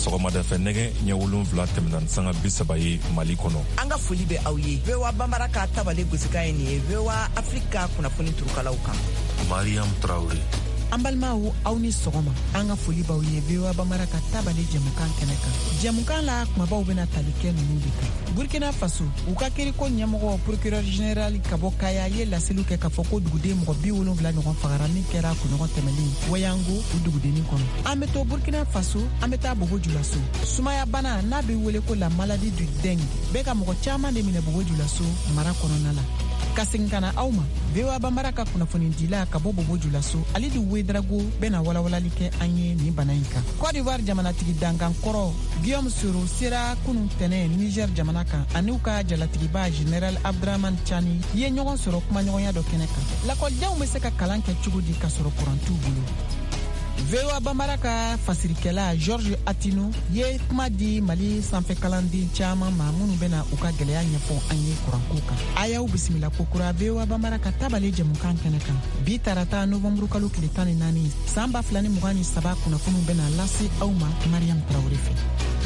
sɔgɔmada fɛ nɛgɛ ɲɛ 7 tɛmɛna sanga 30 ye Mali kɔnɔ. An ka foli bɛ aw ye. VOA Bambara ka tabale gosika ye nin ye. VOA Afrika kunnafoni turukalaw kan. Mariam Traoré. An balimaw aw ni sɔgɔma. An ka foli b'aw ye VOA Bambara ka tabale jɛmukan kɛnɛ kan. Jɛmukan la kumabaw bɛna tali kɛ ninnu de kan. Burkina Faso u ka kiriko ɲɛmɔgɔ procureur général ka bɔ Kaya ye laseliw kɛ k'a fɔ ko duguden mɔgɔ 70 ɲɔgɔn fagara min kɛra kunɲɔgɔn tɛmɛnen Wayango u dugudennin kɔnɔ. An bɛ to Burkina Faso an bɛ taa Bogojulaso. Sumaya bana n'a bɛ wele ko la maladie du dengue bɛ ka mɔgɔ caman de minɛ Bogojulaso mara kɔnɔna la. Ka segin ka na aw ma VOA Bambara ka kunnafoni dila ka bɔ Bogojulaso Alidu Wedrago bɛna walawalali kɛ an ye nin bana in kan. Côte d'Ivoire jamanatigi dankan kɔrɔ Guillaume Soro sera kunun tɛnɛ Niger jamana kan ani u ka jalatigiba General Abdraman Chani ye ɲɔgɔn sɔrɔ kumaɲɔgɔnya dɔ kɛnɛ kan. Lakɔlidenw bɛ se ka kalan kɛ cogo di ka sɔrɔ kuran t'u bolo. VOA Bambara ka fasirikɛla Georges Atino ye kuma di Mali sanfɛ kalanden caman ma minnu bɛna u ka gɛlɛya ɲɛfɔ an ye kuranko kan. A y'aw bisimila kokura VOA Bambara ka tabale jɛmukan kɛnɛ kan. Bi tarata novembre kalo tile 14 san 2023 kunnafoniw bɛna lase aw ma Mariam Traoré fɛ.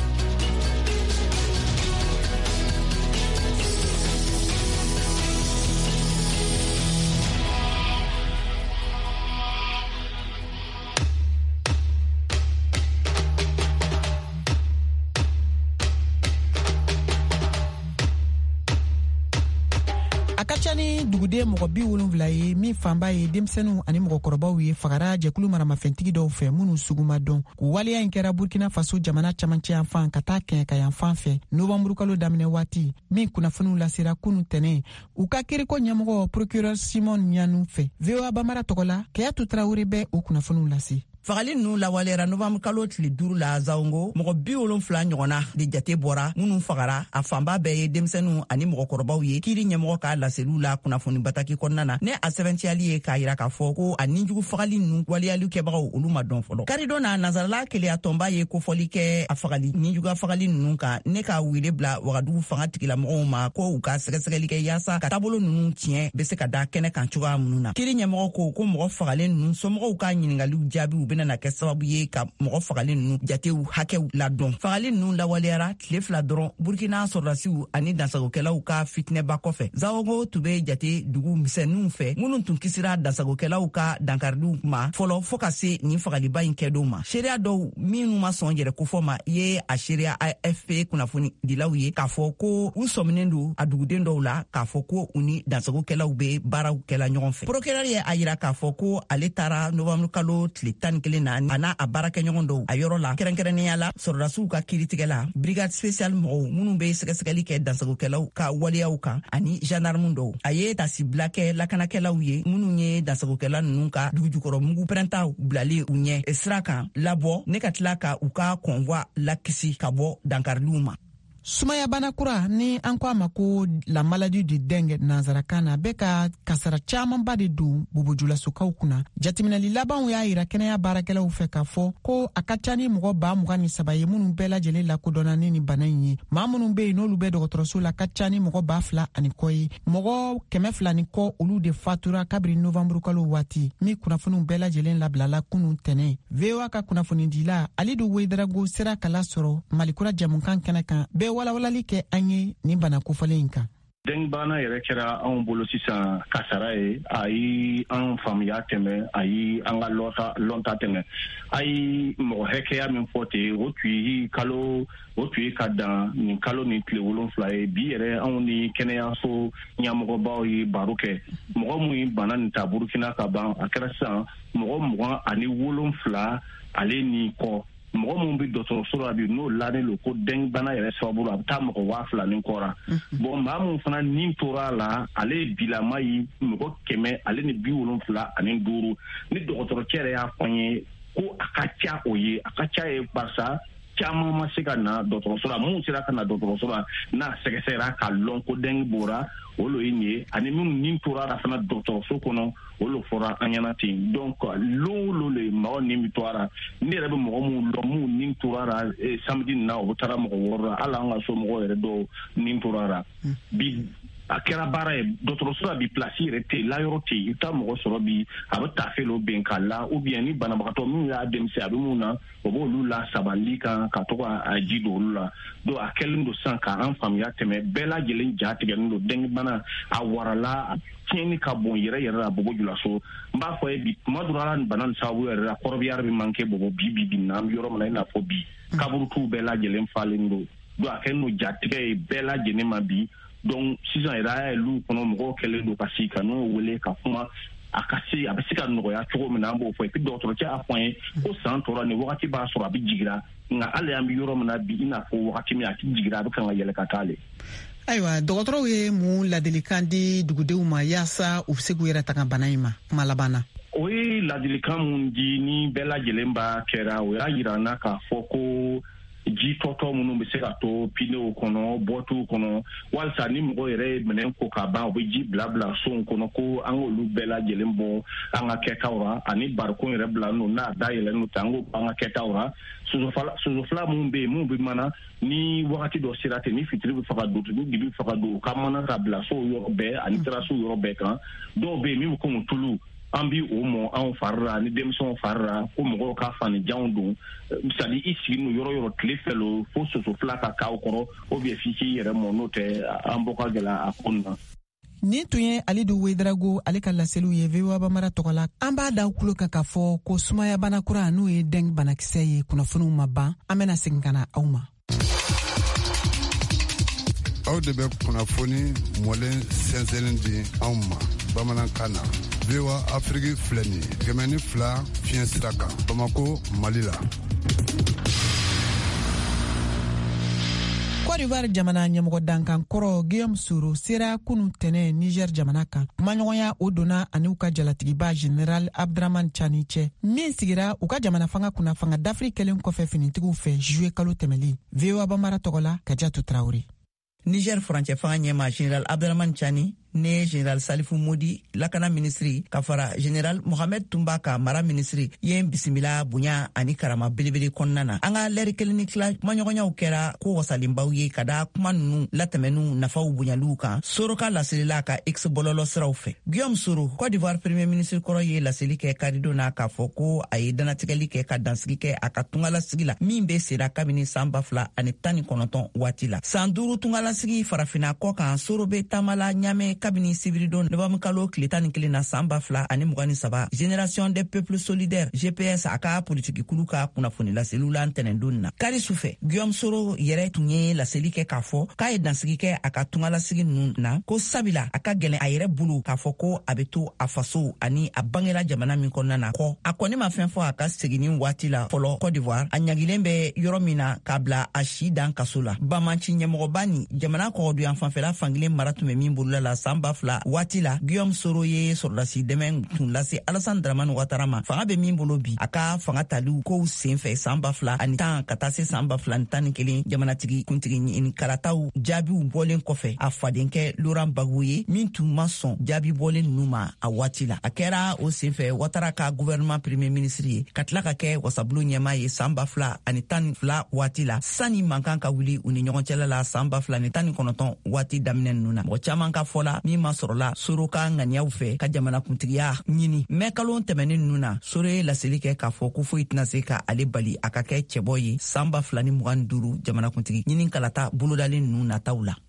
Duguden mɔgɔ 70 ye min fanba ye denmisɛnninw ani mɔgɔkɔrɔbaw ye fagara jɛkulu maramafɛntigi dɔw fɛ minnu sugu ma dɔn. Waleya in kɛra Burkina Faso jamana camancɛ yan fan ka taa kɛɲɛ ka yan fan fɛ novembre kalo daminɛ waati min kunnafoniw lasera kunun tɛnɛ u ka kiriko ɲɛmɔgɔ procureur Simon Ɲanu fɛ. VOA Bambara tɔgɔ la Keyatu Traoré bɛ o kunnafoniw lase. Fagali ninnu lawalera novembre kalo tile 5 la Zaongo mɔgɔ 70 ɲɔgɔnna de jate bɔra minnu fagara a fanba bɛɛ ye denmisɛnninw ani mɔgɔkɔrɔbaw ye kiri ɲɛmɔgɔ ka laseliw la kunnafoni bataki kɔnɔna na ne a sɛbɛntiyali ye k'a yira k'a fɔ ko a ninjugu fagali ninnu waliyali kɛbagaw olu ma dɔn fɔlɔ. Karidon na nazarala keleya tɔnba ye kofɔli kɛ a fagali ninjuga fagali ninnu kan ne ka wele bila Wagadugu fanga tigilamɔgɔw ma ko u ka sɛgɛsɛgɛli kɛ yaasa ka taabolo ninnu tiɲɛ bɛ se ka da kɛnɛ kan cogoya minnu na. Kiri ɲɛmɔgɔ ko mɔgɔ fagalen ninnu somɔgɔw ka ɲiningaliw jaabiw bɛna na kɛ sababu ye ka mɔgɔ fagalen ninnu jatew hakɛw ladɔn. Fagali ninnu lawaleyara tile 2 dɔrɔn Burkina sɔrɔdasiw ani dansagokɛlaw ka fitinɛba kɔfɛ. Zawogo tun bɛ jate dugu misɛnninw fɛ minnu tun kisira dansagokɛlaw ka dankaridiw ma fɔlɔ fɔ ka se nin fagaliba in kɛdon ma. Seereya dɔw minnu ma sɔn yɛrɛ kofɔ ma ye a seereya AFP kunnafoni dilaw ye k'a fɔ ko u sɔminen don a duguden dɔw la k'a fɔ ko u ni dansagokɛlaw bɛ baaraw kɛla ɲɔgɔn fɛ. Procureur ye a yira k'a fɔ ko ale taara novembre kalo tile 11 na a n'a a baarakɛɲɔgɔn dɔw a yɔrɔ la kɛrɛnkɛrɛnnenya la sɔrɔdasiw ka kiiritigɛ la brigade spéciale mɔgɔw minnu bɛ sɛgɛsɛgɛli kɛ dansagokɛlaw ka waleyaw kan ani gendarme dɔw a ye tasibila kɛ lakanakɛlaw ye minnu ye dansagokɛla ninnu ka dugujukɔrɔ mugu pɛrɛntaw bilali u ɲɛ sira kan labɔ ne ka tila ka u ka convoi lakisi ka bɔ dankariliw ma. Sumaya bana kura ni an ko a ma ko la maladie du dengue nanzarakan na bɛ ka kasara camanba de don Bobojulasokaw kunna. Jateminɛli labanw y'a yira kɛnɛya baarakɛlaw fɛ k'a fɔ ko a ka ca ni mɔgɔ 23 ye minnu bɛɛ lajɛlen lakodɔnna ni nin bana in ye. Maa minnu bɛ yen n'olu bɛ dɔgɔtɔrɔso la ka ca ni mɔgɔ 2,000 ani kɔ ye. Mɔgɔ 200 ni kɔ olu de fatura kabiri novembre kalo waati min kunnafoniw bɛɛ lajɛlen labilala kunun tɛnɛ. VOA ka kunnafoni dila Alidu Wedrago sera kala sɔrɔ Malikura jamukan kɛnɛ kan bɛɛ walawalali kɛ an ye nin bana kofɔlen in kan. Den bana yɛrɛ kɛra anw bolo sisan kasara ye a yi an faamuya tɛmɛ a yi an ka lɔnta tɛmɛ a yi mɔgɔ hakɛya min fɔ ten o tun ye ka dan nin kalo ni tile 7 ye bi yɛrɛ anw ni kɛnɛyaso ɲɛmɔgɔbaw ye baro kɛ mɔgɔ mun ye bana nin ta Burukina ka ban a kɛra sisan mɔgɔ 27 ale ni kɔ mɔgɔ mun bɛ dɔgɔtɔrɔso la bi n'o lanen lo ko den bana yɛrɛ sababu a bɛ taa mɔgɔ 2000 ni kɔra bon maa mun fana nin tora la ale bilama yi mɔgɔ 100 ale ni 75 ni dɔgɔtɔrɔcɛ yɛrɛ y'a fɔ n ye ko a ka ca o ye a ka ca ye barisa caman ma se ka na dɔgɔtɔrɔso la mun sera ka na dɔgɔtɔrɔso la n'a sɛgɛsɛgɛra ka lɔn ko den bɔra o lo ye nin ye ani minnu nin tora la fana dɔgɔtɔrɔso kɔnɔ o lo fɔra an ɲɛna ten donc lo le mɔgɔ nin bɛ to a la ne yɛrɛ bɛ mɔgɔ mun dɔn mun nin tora la samedi na o taara mɔgɔ 6 la hali an ka so mɔgɔ yɛrɛ dɔw nin tora la bi a kɛra baara ye dɔgɔtɔrɔso la bi place yɛrɛ tɛ la yɔrɔ tɛ i ta mɔgɔ sɔrɔ bi a bɛ taafelo ben k'a la ou bien ni banabagatɔ min y'a denmisɛn a bɛ mun na o b'olu la sabali kan ka to a ji don olu la donc a kɛlen don sisan ka an faamuya tɛmɛ bɛɛ lajɛlen ja tigɛlen don dengue bana a warala a tiɲɛni ka bon yɛrɛ la bobo julaso n b'a fɔ ye bi tuma dɔ la bana nin sababu yɛrɛ la kɔrɔbiyara bɛ manqué bobo bi na an bɛ yɔrɔ min na i n'a fɔ bi kaburutu bɛɛ lajɛlen falen don donc a kɛlen don jatigɛ ye bɛɛ lajɛlen ma bi donc sisan yɛrɛ a ye lu kɔnɔ mɔgɔw kɛlen don ka sigi ka n'o wele ka kuma a bɛ se ka nɔgɔya cogo min na an b'o fɔ et puis dɔgɔtɔrɔcɛ y'a fɔ an ye ko san tɔra nin wagati b'a sɔrɔ a bɛ jigira nka hali an bɛ yɔrɔ min na bi i n'a fɔ wagati min a tɛ jigira a bɛ kan ka yɛlɛ ka taale. Ayiwa dɔgɔtɔrɔw ye mun ladilikan di dugudenw ma yaasa u bɛ se k'u yɛrɛ tanga bana in ma kuma laban na. O ye ladilikan mun di ni bɛɛ lajɛlen b'a kɛra o y'a yira n na k'a fɔ ko ji tɔtɔ minnu bɛ se ka to pinew kɔnɔ bɔtuw kɔnɔ walisa ni mɔgɔ yɛrɛ ye minɛn ko ka ban u bɛ ji bila sow kɔnɔ ko an k'olu bɛɛ lajɛlen bɔ an ka kɛtaw ra ani barikon yɛrɛ bila n'o n'a dayɛlɛn ta an k'o an ka kɛtaw ra sosofila minnu bɛ yen minnu bɛ mana ni wagati dɔ sera ten ni fitiri bɛ fɛ ka don ni dibi bɛ fɛ ka don u ka mana ka bila sow yɔrɔ bɛɛ ani terasiw yɔrɔ bɛɛ kan dɔw bɛ yen min bɛ kɔmi tulu an bi o mɔ anw fari la ni denmisɛnw fari la ko mɔgɔw ka fanijanw don c'est à dire i sigi n'o yɔrɔ yɔrɔ tile fɛ lo fo soso fila ka k'aw kɔrɔ ou bien f'i k'i yɛrɛ mɔ n'o tɛ an bɔ ka gɛlɛn a ko na. Nin tun ye Alidu Wedrago ale ka laseliw ye VOA Bamara tɔgɔ la. An b'a da kulo kan k'a fɔ ko sumaya bana kura n'o ye dengue banakisɛ ye kunnafoniw ma ban an bɛna segin ka na aw ma. Aw de bɛ kunnafoni mɔlen sɛnsɛnlen di anw ma bamanankan na. VOA Afrique filɛ nin ye 102 fiɲɛ sira kan Bamako Mali la. Côte d'Ivoire jamana ɲɛmɔgɔ dankan kɔrɔ Guillaume Soro sera kunu tɛnɛ Niger jamana kan. Kumaɲɔgɔnya o donna ani u ka jalatigiba General Abdraman Chani cɛ min sigira u ka jamana fanga kunna fanga d'Afrique kɛlen kɔfɛ finitigiw fɛ juillet kalo tɛmɛli. VOA Bamara tɔgɔ la Kadiatou Traoré. Niger furancɛ fanga ɲɛma General Abdraman Chani ne General Salifou Modi lakana ministri ka fara General Mohamed Tumba ka mara ministri ye bisimila bonya ani karama belebele kɔnɔna na an ka lɛri kelen ni tila kumaɲɔgɔnyaw kɛra ko wasalenbaw ye ka da kuma nunu latɛmɛnu nafaw bonyaluw kan Soro ka laselila ka ex bɔlɔlɔ siraw fɛ. Guillaume Soro Côte d'Ivoire premier ministre kɔrɔ ye laseli kɛ karido na k'a fɔ ko a ye danatigɛli kɛ ka dansigi kɛ a ka tungalasigi la min be sera kabini san 2019 waati la. San 5 tungalasigi farafina kɔ kan Soro be tamala ɲamɛ kabini sibiridon novembre kalo tile 11 na san 2023 Génération des Peuples Solidaires GPS a ka politiki kulu ka kunnafoni laseliw la ntɛnɛndon na. Kari sufɛ Guillaume Soro yɛrɛ tun ye laseli kɛ k'a fɔ k'a ye dansigi kɛ a ka tungalasigi ninnu na ko sabila a ka gɛlɛn a yɛrɛ bolo k'a fɔ ko a bɛ to a faso ani a bangela jamana min kɔnɔna na kɔ a kɔni ma fɛn fɔ a ka seginni waati la fɔlɔ Côte d'Ivoire a ɲagilen bɛ yɔrɔ min na k'a bila a si dan kaso la. Bamanci ɲɛmɔgɔba ni jamana kɔgɔdoyan fanfɛla fankelen mara tun bɛ min bolola la san 2000 waati la Guillaume Soro ye sɔrɔdasi dɛmɛ tun lase Alassane Dramane Ouattara ma. Fanga bɛ min bolo bi a ka fanga taliw kow senfɛ san 2010 ka taa se san 2011 jamanatigi kuntigi ɲini kalataw jaabiw bɔlen kɔfɛ a fadenkɛ Laurent Gbagbo ye min tun ma sɔn jaabi bɔlen ninnu ma a waati la. A kɛra o senfɛ Ouattara ka gouvernement premier ministre ye ka tila ka kɛ wasabulon ɲɛma ye san 2012 waati la sani mankan ka wuli u ni ɲɔgɔn cɛla la san 2019 waati daminɛ ninnu na. Mɔgɔ caman ka fɔla min ma sɔrɔla Soro ka ŋaniyaw fɛ ka jamana kuntigiya ɲini mɛ kalo tɛmɛnen ninnu na Soro ye laseli kɛ k'a fɔ ko foyi tɛna se ka ale bali a ka kɛ cɛbɔ ye san 2025 jamana kuntigi ɲini kalata bolodalen ninnu nataw la.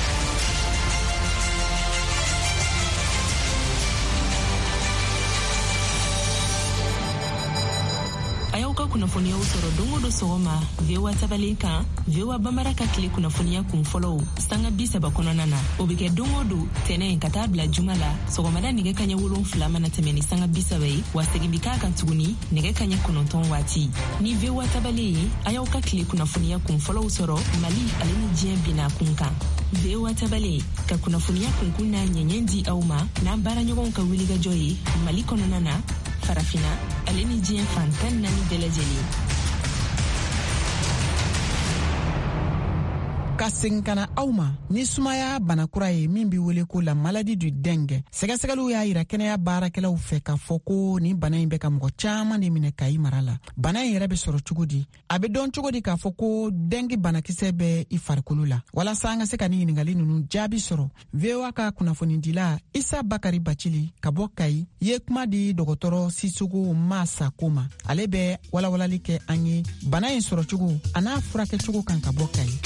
Kunnafoniyaw sɔrɔ don o don sɔgɔma VOA tabalen kan VOA Bamara ka tile kunnafoniya kun fɔlɔw sanga 30 kɔnɔna na o bɛ kɛ don o don tɛnɛ ka taa bila juma la sɔgɔmada nɛgɛ kaɲɛ 7 mana tɛmɛ ni sanga 30 ye wa segin bi k'a kan tuguni nɛgɛ kaɲɛ 9 waati ni VOA tabalen ye a y'aw ka tile kunnafoniya kun fɔlɔw sɔrɔ Mali ale ni diɲɛ bina kun kan VOA tabalen ka kunnafoniya kunkun n'a ɲɛɲɛ di aw ma n'an baaraɲɔgɔnw ka wulikajɔ ye Mali kɔnɔna na farafina ale ni diɲɛ fan 14 bɛɛ lajɛlen. Ka ka segin kana aw ma ni sumaya banakura ye min bi wele ko la maladie du dengue. Sɛgɛsɛgɛliw y'a yira kɛnɛya baarakɛlaw fɛ k'a fɔ ko ni bana in bɛ ka mɔgɔ caaman de minɛ Kayi mara la. Bana in yɛrɛ bɛ sɔrɔ cogo di? A bɛ dɔn cogo di k'a fɔ ko dengue banakisɛ bɛ i farikolo la? Walasa an ka se ka ni ɲiningali ninnu jaabi sɔrɔ, VOA ka kunnafonidila Isa Bakari Bacili ka bɔ Kayi ye kuma di dɔgɔtɔrɔ Sisoko Masako ma. Ale bɛ walawalali kɛ an ye bana in sɔrɔ cogo a n'a furakɛ cogo kan ka bɔ Kayi.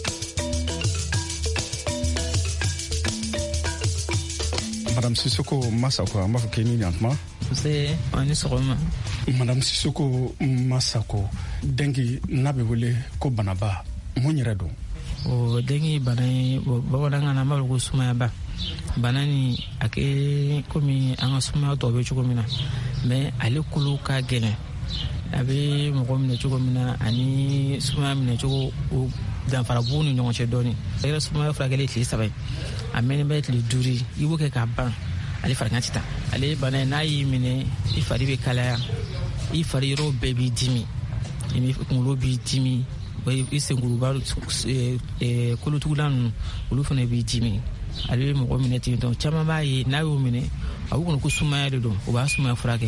Madame Sisoko Masako, an b'a fɔ k'i ni ɲantuma. Ani sɔgɔma. Madame Sisoko Masako, dengue n'a bɛ wele ko banaba, mun yɛrɛ don? O dengue bana ye bamanankan na an b'a fɔ ko sumayaba. Bana ni a kɛ komi an ka sumaya tɔw bɛ cogo min na, mais ale kolo ka gɛlɛn. A bɛ mɔgɔ minɛ cogo min na ani sumaya minɛ cogo o danfara b'u ni ɲɔgɔn cɛ dɔɔni. A yɛrɛ sumaya furakɛli tile 7 a mɛnni bɛ tile 5 i b'o kɛ k'a ban ale farigan tɛ taa. Ale bana n'a y'i minɛ i fari bɛ kalaya, i fari yɔrɔ bɛɛ b'i dimi, i kunkolo b'i dimi, i senkuruba kolotugulan ninnu olu fana b'i dimi. Ale bɛ mɔgɔ minɛ ten tɔ caman b'a ye n'a y'o minɛ a b'u kɔnɔ ko sumaya de don, o b'a sumaya furakɛ.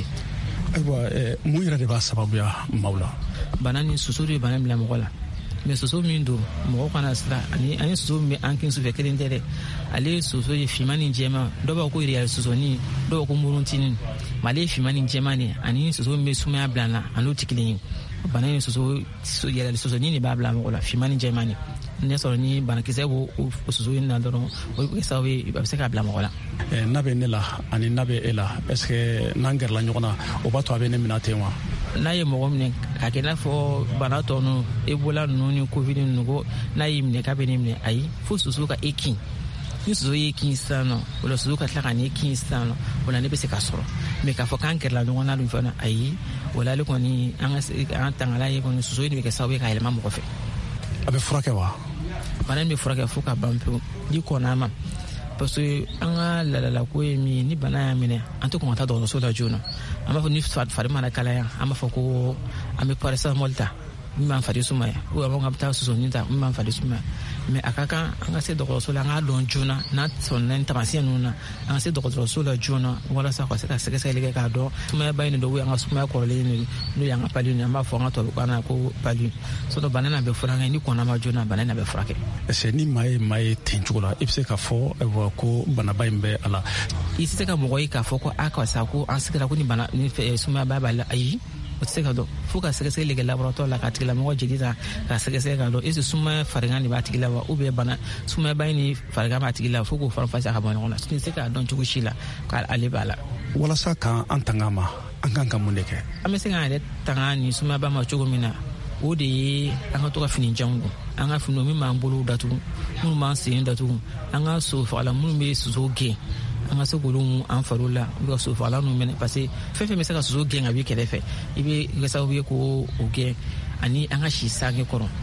Ayiwa mun yɛrɛ de b'a sababuya maaw la? Bana ni soso de ye bana bila mɔgɔ la, mais soso min don mɔgɔ kana sira ani soso min bɛ an kin sufɛ kelen tɛ dɛ. Ale soso ye finman ni jɛman, dɔw b'a ko yɛrɛ sosoni, dɔw b'a ko muruntinin, mais ale ye finman ni jɛman de ani soso min bɛ sumaya bila na a n'o tɛ kelen ye. Bana ni soso yɛrɛ sosoni de b'a bila mɔgɔ la, finman ni jɛman de. Ne sɔrɔ ni banakisɛ b'o soso in na dɔrɔn o bɛ kɛ sababu ye a bɛ se k'a bila mɔgɔ la. N'a bɛ ne la ani n'a bɛ e la, est-ce que n'an gɛrɛla ɲɔgɔn na o b'a to a bɛ ne minɛ ten wa? N'a ye mɔgɔ minɛ k'a kɛ i n'a fɔ bana tɔ ninnu Ebola ninnu ni Covid ninnu ko n'a y'i minɛ k'a bɛ ne minɛ, ayi, fo soso ka e kin. Ni soso y'e kin sisan nɔ o la soso ka tila ka n'e kin sisan nɔ o la ne bɛ se ka sɔrɔ, mais k'a fɔ k'an gɛrɛla ɲɔgɔn na dun fana ayi, o la ale kɔni an tangala ye kɔni soso in de bɛ kɛ sababu ye ka yɛlɛma mɔgɔ fɛ. A bɛ furakɛ wa? Bana in bɛ furakɛ fo ka ban pewu n'i kɔnna a ma, parce que an ka ladalako ye min ye ni bana y'a minɛ an tɛ kɔn ka taa dɔgɔtɔrɔso la joona. An b'a fɔ ni fari mana kalaya an b'a fɔ ko an bɛ paracetamol ta min b'an fari sumaya, ou an bɛ taa sosonin ta min b'an fari sumaya, mais a ka kan an ka se dɔgɔtɔrɔso la an k'a dɔn joona n'a sɔnna ni taamasiyɛn ninnu na an ka se dɔgɔtɔrɔso la joona walasa ka se ka sɛgɛsɛgɛli kɛ k'a dɔn sumayaba in de don ou an ka sumaya kɔrɔlen n'o y'an ka palu an b'a fɔ an ka tubabukan na ko palu. Sɔrɔ bana na bɛ furakɛ ni kɔnna ma joona bana na bɛ furakɛ. Est-ce que ni maa ye ten cogo la i bɛ se k'a fɔ ko banaba in bɛ a la? I tɛ se ka mɔgɔ ye k'a fɔ ko a karisa ko an sigira ko ni bana ni sumayaba b'a la, ayi, o tɛ se ka dɔn fo ka sɛgɛsɛgɛli kɛ laboratoire la ka tigilamɔgɔ jeli ta ka sɛgɛsɛgɛ k'a dɔn est-ce que sumaya farigan de b'a tigi la wa ou bien bana sumayaba in ni farigan b'a tigi la fo k'o fara fasa ka bɔ ɲɔgɔn na. Tɛ se k'a dɔn cogo si la k'ale b'a la. Walasa k'an tanga ma an kan ka mun de kɛ? An bɛ se k'an yɛrɛ tanga ni sumayaba ma cogo min na o de ye an ka to ka fini janw don, an ka fini min b'an bolo datugu, minnu b'an sen datugu, an ka so fagalan minnu bɛ soso gɛn an ka se k'olu an fariw la u ka so fagalan ninnu minɛ, parce que fɛn fɛn bɛ se ka soso gɛn ka b'i kɛrɛfɛ i bɛ kɛ sababu ye k'o gɛn, ani an ka si sange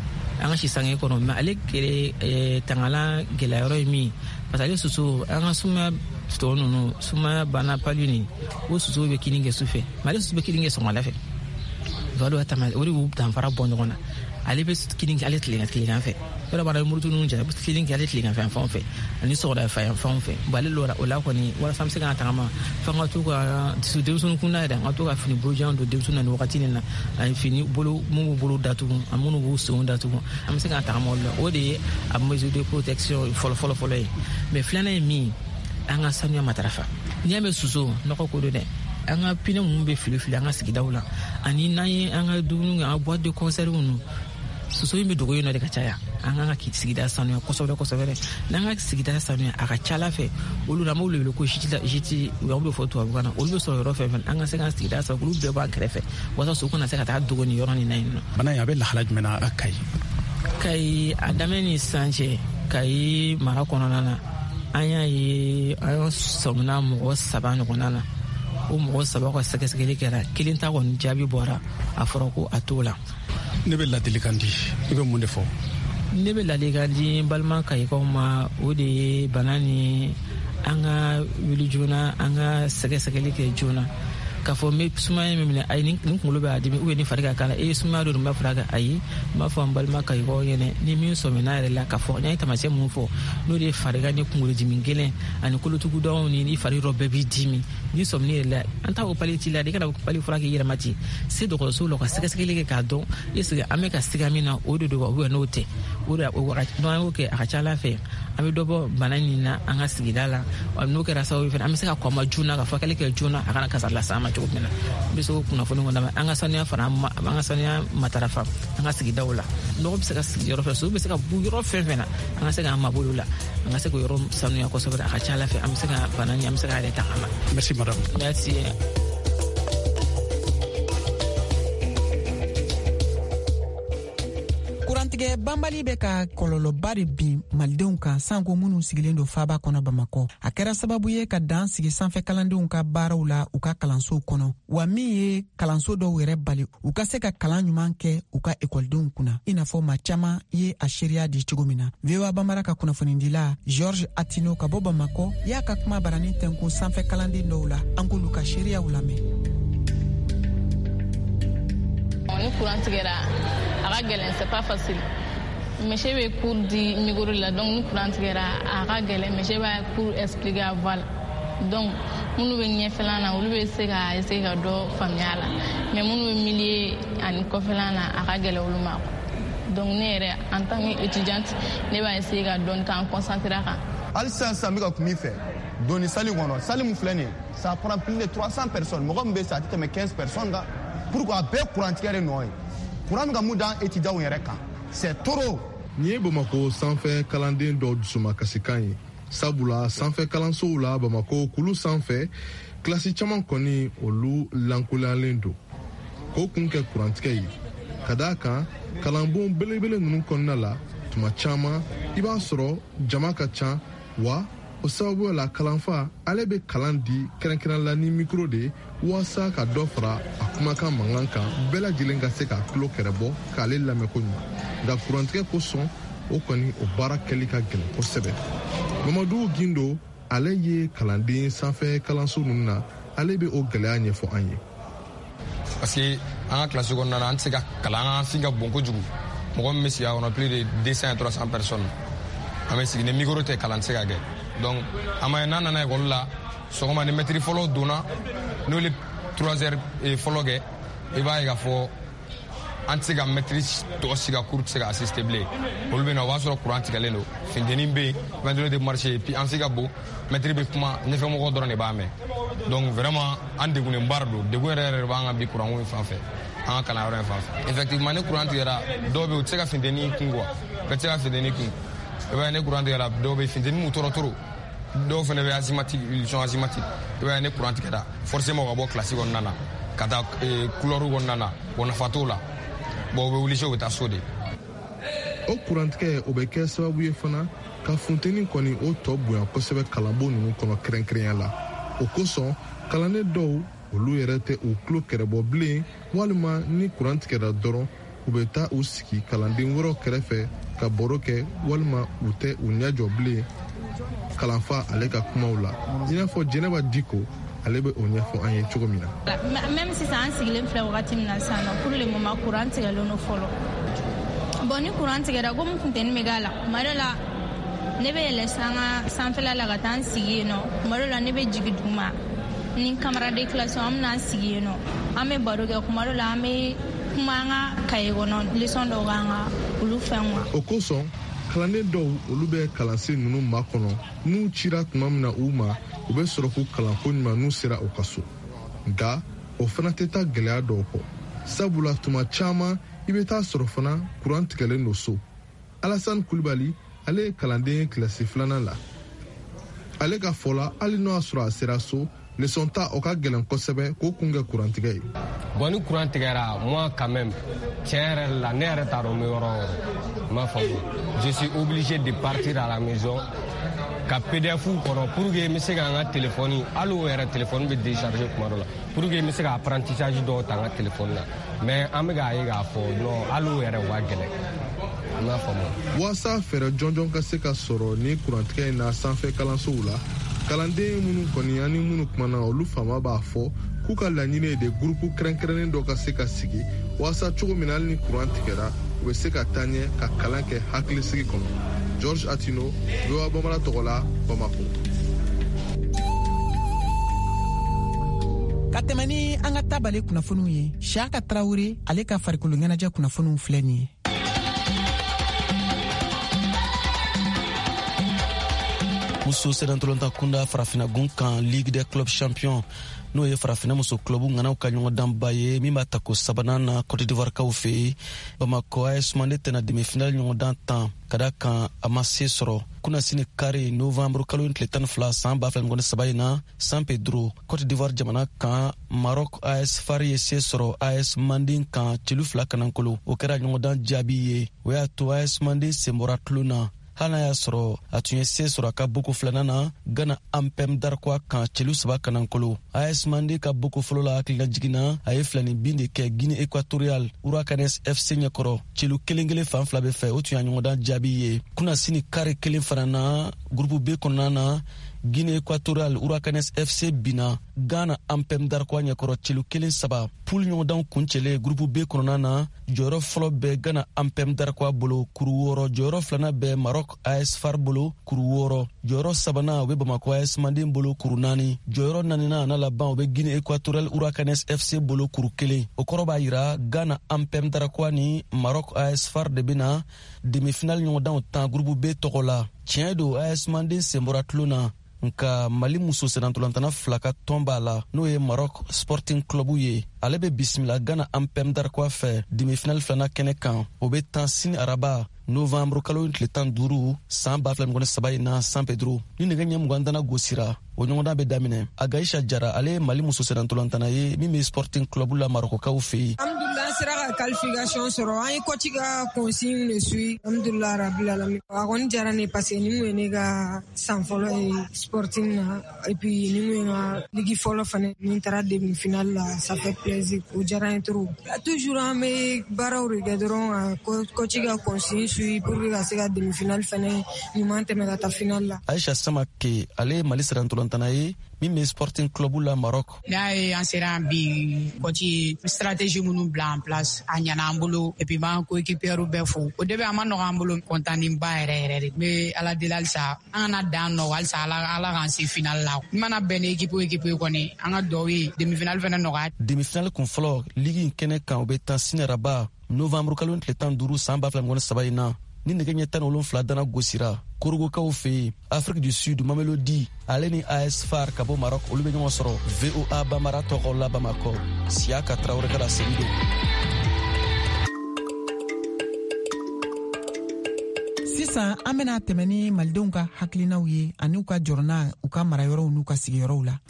kɔrɔ mais ale tangalan gɛlɛyɔrɔ ye min, parce que ale soso an ka sumaya tɔ ninnu sumaya bana palu ni o soso bɛ kini kɛ sufɛ mais ale soso bɛ kini kɛ sɔgɔmada fɛ, o de b'u danfara bɔ ɲɔgɔn na. Ale bɛ kini kɛ ale tilegan fɛ, yɔrɔ b'a la murutu ninnu cɛ a bɛ kini kɛ ale tilegan fɛ fan fɛ ani sɔgɔmada fɛ fan fɛ. Bon ale o la kɔni walasa an bɛ se k'an tagama f'an ka to ka denmisɛnnin kunda yɛrɛ an ka to ka fini bolojan don denmisɛnnin na nin wagati nin na ani fini bolo mun b'u bolo datugu ani minnu b'u senw datugu an bɛ se k'an tagama o la. O de ye a mesure de protection fɔlɔ ye. Mais filanan ye min an ka sanuya matarafa. N'i y'a mɛn soso nɔgɔ ko don dɛ, an ka pinɛ minnu bɛ fili an ka sigidaw la ani n'an ye an ka dumuni an ka boîte de conserve ninnu soso in bɛ dogo yen nɔ de ka caya. An kan ka sigida sanuya kosɛbɛ n'an ka sigida sanuya a ka ca ala fɛ olu la m'olu wele ko jiti u y'an bɛ fɔ tubabukan na olu bɛ sɔrɔ yɔrɔ fɛn an ka se ka sigida sanuya olu bɛɛ b'an kɛrɛfɛ walasa so kana se ka taa dogo ni yɔrɔ nin na yen nɔ. Bana in a bɛ lahala jumɛn na a Kayi a daminɛ ni sisan cɛ Kayi mara kɔnɔna na an y'a ye an sɔmina mɔgɔ 3 ɲɔgɔnna na. O mɔgɔ 3 ka sɛgɛsɛgɛli kɛra kelen ta kɔni jaabi bɔra a fɔra ko a t'o la. Ne bɛ ladilikan di i bɛ mun de fɔ? Ne bɛ ladilikan di n balima Kayikaw ma o de ye bana ni an ka wuli joona an ka sɛgɛsɛgɛli kɛ joona ka fɔ me sumaya min minɛ ayi ni kunkolo bɛ a dimi ou bien ni fari ka kala sumaya dɔ b'a fɔ ayi m'a fɔ an balima ka yɔrɔ ɲɛnɛ ni min sɔmina yɛrɛ la ka fɔ n ye taamasiyɛn mun fɔ n'o de ye farigan ni kunkolo dimi gɛlɛn ani kolotugudaw ni fari yɔrɔ bɛɛ b'i dimi ni sɔmini yɛrɛ la an t'a o pali ci la de kana pali fura k'i yɛrɛ ma ci se dɔgɔtɔrɔso la ka sɛgɛsɛgɛli kɛ k'a dɔn est-ce que an bɛ ka siga min na o de don wa ou bien n'o tɛ o de n'an y'o kɛ a ka ca ala fɛ an bɛ dɔ bɔ bana nin na an ka sigida la n'o kɛra sababu fɛ an bɛ se ka kɔn ma joona ka furakɛli kɛ joona a kana kasara lase an ma cogo min na n bɛ se k'o kunnafoni kɔnɔ an ka sanuya fara an ka sanuya matarafa an ka sigidaw la nɔgɔ bɛ se ka sigi yɔrɔ fɛ so bɛ se ka bu yɔrɔ fɛn fɛn na an ka se k'an mabolo la an ka se k'o yɔrɔ sanuya kosɛbɛ a ka ca ala fɛ an bɛ se ka bana nin an bɛ se ka yɛrɛ ta an ma. Merci madame. Merci. kurantigɛ banbali bɛ ka kɔlɔlɔba de bin malidenw kan sanko minnu sigilen don faaba kɔnɔ bamakɔ a kɛra sababu ye ka dan sigi sanfɛ kalandenw ka baaraw la u ka kalansow kɔnɔ wa min ye kalanso dɔw yɛrɛ bali u ka se ka kalan ɲuman kɛ u ka ekɔlidenw kunna i n'a fɔ maa caman ye a seereya di cogo min na VOA Bambara ka kunnafonidila George Atino ka bɔ bamakɔ y'a ka kuma barani tɛnkun sanfɛ kalanden dɔw la an k'olu ka seereyaw lamɛn. Ni courant tigɛra a ka gɛlɛn, c'est pas facile. Monsieur bɛ cours di micro la donc ni courant tigɛra a ka gɛlɛn monsieur b'a cours expliquer à voix la donc minnu bɛ ɲɛfɛlan na olu bɛ se ka essayer ka dɔ faamuya la mais minnu bɛ milieu ani kɔfɛlan na a ka gɛlɛn olu ma donc ne yɛrɛ en tant que étudiante ne b'a essayer ka dɔɔni k'an concentrer a kan. Hali sisan n bɛ ka kun min fɛ doni salle kɔnɔ salle min filɛ nin ye ça prend plus de 300 personnes mɔgɔ min bɛ sa a tɛ tɛmɛ 15 personnes kan. Pourquoi bɛɛ kurantigɛ de nɔ ye kuran min ka mun d'an étudiants yɛrɛ kan c'est trop. Nin ye Bamako sanfɛ kalanden dɔw dusuma kasikan ye sabula sanfɛ kalansow la Bamako kulu sanfɛ kilasi caman kɔni olu lankoliyalen don k'o kun kɛ kurantigɛ ye ka d'a kan kalanbon belebele ninnu kɔnɔna la tuma caman i b'a sɔrɔ jama ka ca wa o sababu la kalanfa ale bɛ kalan di kɛrɛnkɛrɛnla ni micro de walasa ka dɔ fara a kumakan mankan kan bɛɛ lajɛlen ka se k'a tulo kɛrɛbɔ k'ale lamɛn ko ɲuman nka kurantigɛ kosɔn o kɔni o baara kɛli ka gɛlɛn kosɛbɛ. Mamadu Gindo ale ye kalanden sanfɛ kalanso ninnu na ale bɛ o gɛlɛya ɲɛfɔ an ye. Parce que an ka kilasi kɔnɔna na an tɛ se ka kalan an ka fin ka bon kojugu mɔgɔ min bɛ sigi a kɔnɔ plus de 200 à 300 personnes an bɛ sigi ni micro tɛ kalan tɛ se ka kɛ donc an ma ye n'an nana ekɔli la sɔgɔma ni mɛtiri fɔlɔ donna n'olu 3 heures fɔlɔ kɛ i b'a ye k'a fɔ an tɛ se ka mɛtiri tɔgɔ si ka cours tɛ se ka assister bilen olu bɛ na o b'a sɔrɔ courant tigɛlen don funteni bɛ yen ventilo tɛ marcher puis an se ka bon mɛtiri bɛ kuma ɲɛfɛmɔgɔ dɔrɔn de b'a mɛn donc vraiment an degunnen baara don degun yɛrɛ yɛrɛ de b'an kan bi courant ko in fan fɛ an ka kalanyɔrɔ in fan fɛ effectivement ni courant tigɛra dɔw bɛ yen u tɛ se ka funteni kun quoi bɛɛ tɛ se ka funteni kun i b'a ye ni courant tigɛra dɔw bɛ yen funteni m'u tɔɔrɔ trop dɔw fana bɛ asthmatique illusion asthmatique i b'a ye ni courant tigɛra forcément ka bɔ classe kɔnɔna na ka taa couleur kɔnɔna na bon nafa t'o la bon u bɛ wuli u bɛ taa so de. O kurantigɛ o bɛ kɛ sababu ye fana ka funteni kɔni o tɔ bonya kosɛbɛ kalanbon ninnu kɔnɔ kɛrɛnkɛrɛnya la o kosɔn kalanden dɔw olu yɛrɛ tɛ u tulo kɛrɛbɔ bilen walima ni kuran tigɛra dɔrɔn u bɛ taa u sigi kalanden wɛrɛw kɛrɛfɛ ka baro kɛ walima u tɛ u ɲɛ jɔ bilen kalanfa ale ka kumaw la i n'a fɔ Jɛnɛba Diko ale bɛ o ɲɛfɔ an ye cogo min na. Même sisan an sigilen filɛ wagati min na sisan nɔ pour le moment courant tigɛlen don fɔlɔ bon ni courant tigɛra komi funteni bɛ k'a la tuma dɔ la ne bɛ yɛlɛ sanfɛla la ka taa n sigi yen nɔ tuma dɔ la ne bɛ jigin duguma ni camarade de classe an bɛna an sigi yen nɔ an bɛ baro kɛ tuma dɔ la an bɛ kuma an ka cahier kɔnɔ leçon dɔw k'an ka olu fɛn wa. O kosɔn kalanden dɔw olu bɛ kalansen ninnu makɔnɔ n'u cira tuma min na u ma u bɛ sɔrɔ k'u kalan ko ɲuman n'u sera u ka so nka o fana tɛ taa gɛlɛya dɔw kɔ sabula tuma caman i bɛ taa sɔrɔ fana kuran tigɛlen don so. Alassane Kulibali ale ye kalanden kilasi 2nan la ale ka fɔ la hali n'o y'a sɔrɔ a sera so leçon ta o ka gɛlɛn kosɛbɛ k'o kun kɛ kurantigɛ ye. Bon ni courant tigɛra moi quand même tiɲɛ yɛrɛ la ne yɛrɛ t'a dɔn n bɛ yɔrɔ o yɔrɔ n m'a faamu je suis obligé de partir à la maison ka PDF kɔnɔ pour que n bɛ se ka n ka téléphone hali o yɛrɛ téléphone bɛ décharger tuma dɔ la pour que n bɛ se ka apprentissage dɔw ta n ka téléphone la mais an bɛ k'a ye k'a fɔ non hali o yɛrɛ o ka gɛlɛn n m'a faamu. Walasa fɛɛrɛ jɔnjɔn ka se ka sɔrɔ ni kurantigɛ in na sanfɛ kalansow la kalanden minnu kɔni ani minnu kumana olu faama b'a fɔ k'u ka laɲini ye de gurupu kɛrɛnkɛrɛnnen dɔ ka se ka sigi walasa cogo min na hali ni kuran tigɛra u bɛ se ka taa ɲɛ ka kalan kɛ hakilisigi kɔnɔ. George Atino, VOA Bambara tɔgɔ la, Bamako. Ka tɛmɛ ni an ka tabale kunnafoniw ye, Siaka Traore ale ka farikolo ɲɛnajɛ kunnafoniw filɛ nin ye. muso sɛdɛntɔlɔnta kunda farafina gun kan Ligue des clubs champions n'o ye farafina muso clubu ŋanaw ka ɲɔgɔndanba ye min b'a ta ko sabanan na Côte d'Ivoire kaw fɛ yen. Bamako AS Mandé tɛna demi-finale ɲɔgɔndan 10 ka da kan a ma se sɔrɔ kunasini kari novembre kalo tile 12 san 2023 in na San Pedro Côte d'Ivoire jamana kan Maroc AS Far ye se sɔrɔ AS Mandé kan cilu 2 kanankolo o kɛra ɲɔgɔndan jaabi ye. O y'a to AS Mandé sen bɔra tulo na hali n'a y'a sɔrɔ a tun ye se sɔrɔ a ka boko filanan na Ghana Ampem Darkwa kan celu 3 kanankolo. AS Mandé ka boko fɔlɔ la hakilila jiginna a ye filani bin de kɛ Guinée Équatoriale Hurricanes FC ɲɛkɔrɔ celu 1-1 fan 2 bɛ fɛ o tun y'a ɲɔgɔndan jaabi ye. kunasini kari 1 fana na groupe B kɔnɔna na Guinée Équatoriale Hurricanes FC bina Ghana Ampem Darkwa ɲɛkɔrɔ celu 1-3. poule ɲɔgɔndan kuncɛlen groupe B kɔnɔna na jɔyɔrɔ fɔlɔ bɛ Ghana Ampem Darkwa bolo kuru 6, jɔyɔrɔ filanan bɛ Maroc AS Far bolo kuru 6, jɔyɔrɔ sabanan o bɛ Bamako AS Mandé bolo kuru 4, jɔyɔrɔ naaninan n'a laban o bɛ Guinée Équatoriale Hurricanes FC bolo kuru 1. o kɔrɔ b'a yira Ghana Ampem Darkwa ni Maroc AS Far de bɛna demi-finale ɲɔgɔndanw 10 groupe B tɔgɔ la. Tiɲɛ don AS Mandé sen bɔra tulo na nka Mali muso sɛdɛntɔlɔntana 2 ka tɔn b'a la n'o ye Maroc Sporting Club ye. ale bɛ bisimila Ghana Ampem Darkwa fɛ demi-finale 2 kɛnɛ kan. o bɛ tan sini araba novembre kalo tile 15 san 2023 in na San Pedro. ni nɛgɛ ɲɛ 20 gosira o ɲɔgɔndan bɛ daminɛ. Agaisha Jara ale ye Mali muso sɛdɛntɔlɔntana ye min bɛ Sporting Club la Marokokaw fɛ yen. Alhamdulillah an sera ka qualification sɔrɔ. an ye coach ka consigne de suit. Alhamdulillah rabbil alamin. a kɔni diyara ne parce que ni mun ye ne ka san fɔlɔ ye Sporting na et puis ni mun ye ka ligue fɔlɔ fana ni taara demi-finale la ça fait plaisir. o diyara n ye trop. toujours an bɛ baaraw de kɛ dɔrɔn coach ka consigne suit pour que ka se ka demi-finale fana ɲuman tɛmɛ ka taa finale la. Aisha Samake ale ye Mali sɛdɛntɔlɔntana ye min bɛ Sporting Club la Maroc. n'a ye an sera bi coach stratégie minnu bila en place a ɲana an bolo et puis b'an coéquipiers bɛɛ fo. o de bɛ a ma nɔgɔ an bolo content ba yɛrɛ yɛrɛ de. n bɛ ala deli halisa an kana dan nɔgɔ halisa ala k'an se finale la. n mana bɛn ni équipe kɔni an ka dɔw ye demi-finale fana nɔgɔya. demi-finale kun fɔlɔ ligue in kɛnɛ kan o bɛ taa sini araba novembre kalo tile 15 san 2023 in na. ni nɛgɛ ɲɛ 17 dana gosira Korogokaw fɛ yen. Afrique du Sud Mamelodi ale ni AS Far ka bɔ Maroc olu bɛ ɲɔgɔn sɔrɔ VOA Bambara tɔgɔ la Bamako. Siaka Traore ka laseli don. Sisan an bɛna tɛmɛ ni malidenw ka hakilinaw ye ani u ka jɔrɔna u ka marayɔrɔw n'u ka sigiyɔrɔw la.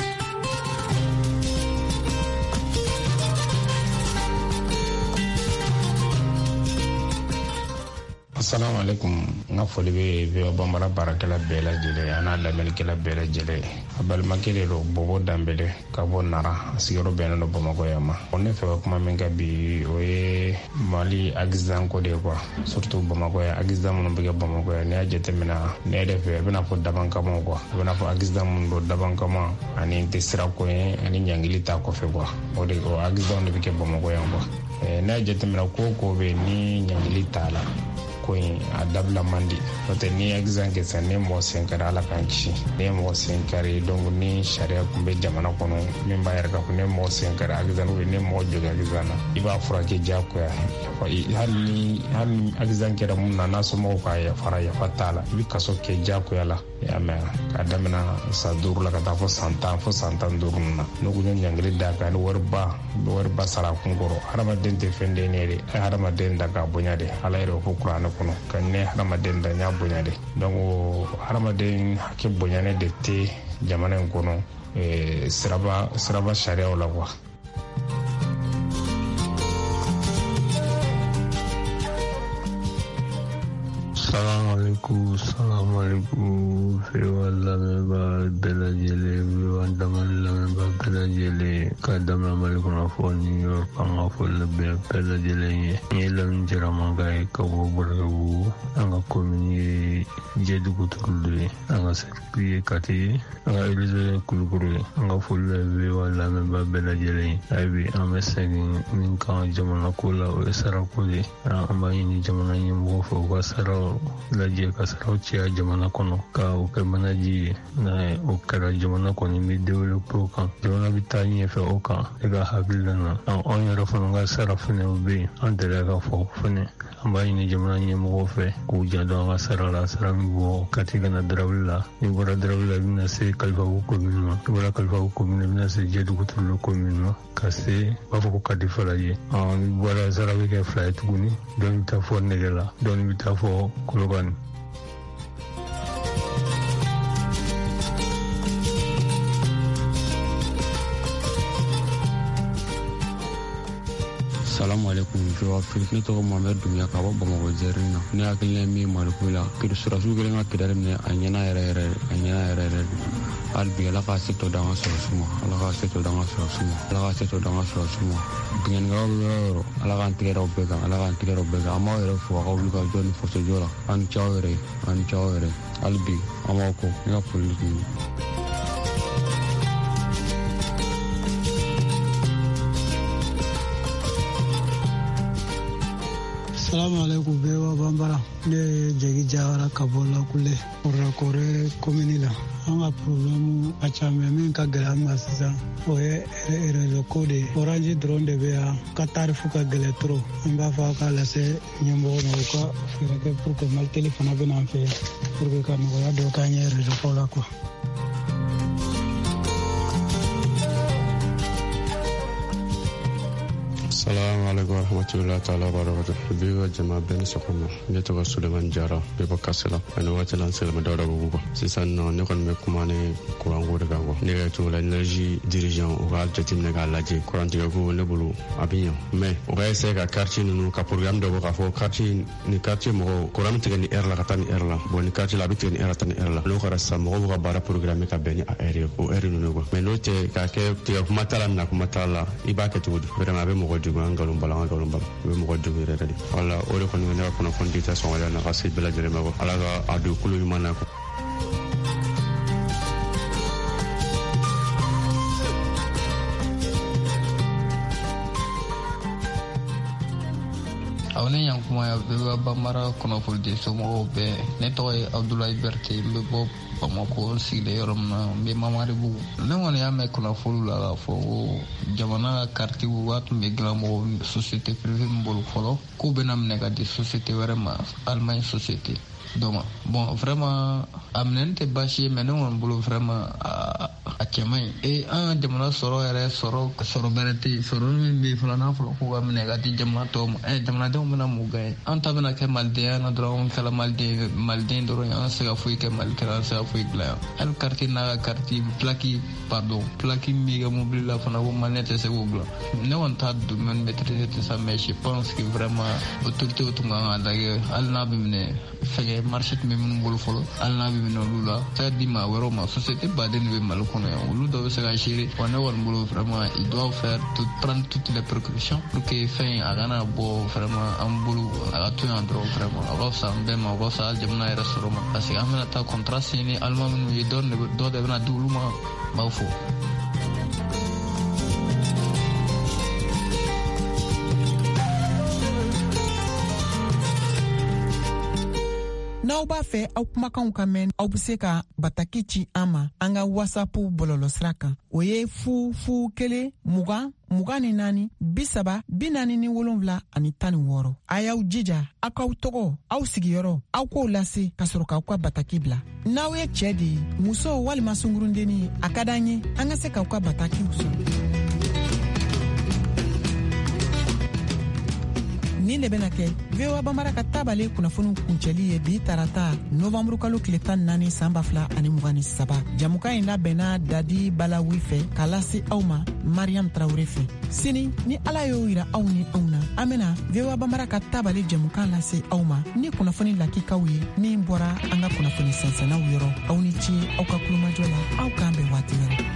Assalamu alaikum. Nga foli be VOA Bambara baarakɛla bɛɛ lajɛlen a n'a lamɛnnikɛla bɛɛ lajɛlen. A balimakɛ de don Bobo Danbele ka bɔ Nara a sigiyɔrɔ bɛnnen don Bamakɔ yan ma. Ne fɛ ka kuma min ka bi o ye Mali accident ko de ye quoi. Surtout Bamakɔ yan accident minnu bɛ kɛ Bamakɔ yan n'i y'a jateminɛ ne yɛrɛ fɛ a bɛna fɔ dabankamaw quoi. A bɛna fɔ accident minnu don dabankama ani n tɛ sirako ye ani ɲangili ta kɔfɛ quoi. O accident de bɛ kɛ Bamakɔ yan quoi. N'a y'a jateminɛ ko bɛ ni ɲangili t'a la. ko in a dabila man di n'o tɛ ni accident kɛ sisan ni mɔgɔ sen kari ala k'an kisi ni mɔgɔ sen kari donc ni sariya kun bɛ jamana kɔnɔ min b'a yɛrɛ ka ko ni mɔgɔ sen kari accident ou ni mɔgɔ jogin accident na i b'a furakɛ diyagoya hali ni accident kɛra mun na n'a somɔgɔw k'a yafa t'a la i bɛ kaso kɛ diyagoya la i y'a mɛn k'a daminɛ san 5 la ka taa fɔ san 10 fo san 15 na n'u kun ye ɲangili d'a kan ni wariba sara a kun kɔrɔ hadamaden tɛ fɛn den ye de a ye hadamaden da k'a bonya de ala yɛrɛ ko kuranɛ kɔnɔ ka ne hadamaden da ɲa bonya de donc hadamaden hakɛ bonyane de tɛ jamana in kɔnɔ siraba sariyaw la quoi. Assalamualaikum Fiwala meba bela jele Viwanda malila meba bela jele Kadamla malikuna foni Yor panga fola bela jele Nyelam jaramangai Kawo bargabu Anga komini Jedu kutulde Anga sekriye kati Anga ilize kulukuru Anga fola Viwala meba bela jele Aibi ame segin Minka jamana kula o esara kuli Amba ini jamana nyembo Foga sara Laje kasara chia jamana kono Ka ukemanaji Na ukara jamana kono Mi develop oka Jamana bitani efe oka Ega habilana Onye rafunanga sara fune ube Antelega fo fune Amba ini jamana nyembo fe Kujado anga sara la sara mibo Katika na drawila Nibora drawila bina se kalfa uko minma Nibora kalfa uko minma bina se jedu kutulu uko minma Kase Bafo kukadifa laje Nibora sara wike flight guni Doni bitafo negela Doni bitafo kulogani Assalamu alaikum jo Afrique ne to Mohamed Dumia ka baba mo zerina ne akille mi malkula kidu surasu gele nga kidare ne anyana yere albi ala ka seto danga suma ala ka seto danga suma bien gawo ala kan tigero bega ama yere fo ka wulu ka joni fo so jola an chawere albi amako nga politique Assalamu alaikum bewa bambara ne jagi jawara kabola kule kore kominila anga problemu achame min ka galama sisa oye ere kode orange drone de bea katar fuka geletro amba fa ka lase nyembo no ka firake pour que mal téléphone bena fe pour que ka no ya do ka nyere de kola ko Assalamu alaikum warahmatullahi ta'ala wabarakatuh. Biwa jama ben sokoma. Ne to Suleiman Jara be bakasela. Ano wata lan selma dawda bugo. Sisan no ne kon me kuma ne kuran go daga go. Ne to la energie dirigeant o ga jatim ne ga laje kuran tiga go ne bulu abinya. Mais o ga ese ga quartier nu ka programme de go ka fo quartier ni quartier mo kuran tiga ni erla ka tan erla. Bo ni quartier la bitin erla tan erla. Lo ko rasa mo go bara programme ka beni a area o area nu go. Mais no te ka ke tiga kuma tala na kuma tala ibake to vraiment be mo go ngalum bala be mo goddo mi rede wala o le ko ni ne ko no fondita so wala na kasi bela jere mago ala ga adu kulu mana ko awne yang kuma ya be bamara kono fulde so mo be ne to Abdoulaye Berté be bo Bamako sile yorom na be mamari bu ne wona ya me kono fulula fo jamana quartier watu me glamo société privée mbol folo ko benam négatif société vraiment Allemagne société donc bon vraiment amnente bashi mais non bolo vraiment a kemay et un demana soro berete soro mi fulana folo ko am négatif jamana to jamana de mo na mo gay anta bena ke malde na dron kala malde dron an se ga fuy ke mal kala se fuy bla al quartier na quartier plaki mi ga mobile la fana ko manete se gogla ne on ta du men maîtriser ça mais je pense que vraiment autorité otunga daga al na bi ne fege marché mi mun bol folo alna bi no lula ta di ma wero ma société baden be mal kono ya lu do se ga chéri on won bolo vraiment il doit faire prendre toutes les précautions pour que fin agana bo vraiment am bolo a tout en droit vraiment aba sa be ma aba sa jamna era soroma parce que amena ta contrat sini alma mun yi don do de na duluma ba fo N'aw b'a fɛ aw kumakanw ka mɛn aw be se ka bataki ci an ma an ka whatsapp bɔlɔlɔ sira kan o ye 020 20 24 30 46 a y'aw jija aw k'aw tɔgɔ aw sigiyɔrɔ aw k'o lase ka sɔrɔ k'aw ka bataki bila n'aw ye cɛɛ de muso walima sungurundenni a ka d'an ye an ka se k'aw ka batakiw sɔrɔ nin de bena kɛ VOA Bambara ka tabale kunnafoni kuncɛli ye bi tarata novamburu kalo tile 14 san 2023. Jamukan in labɛnna Dadi Balawi fɛ k'a lase aw ma Mariam Traoré fɛ. Sini ni Ala y'o yira aw ni anw na, an bena VOA Bambara ka tabale jamukan lase aw ma ni kunnafoni lakikaw ye min bɔra an ka kunnafoni sɛnsɛnnaw yɔrɔ. Aw ni ce aw ka kulomajɔ la, aw k'an bɛn waati wɛrɛ.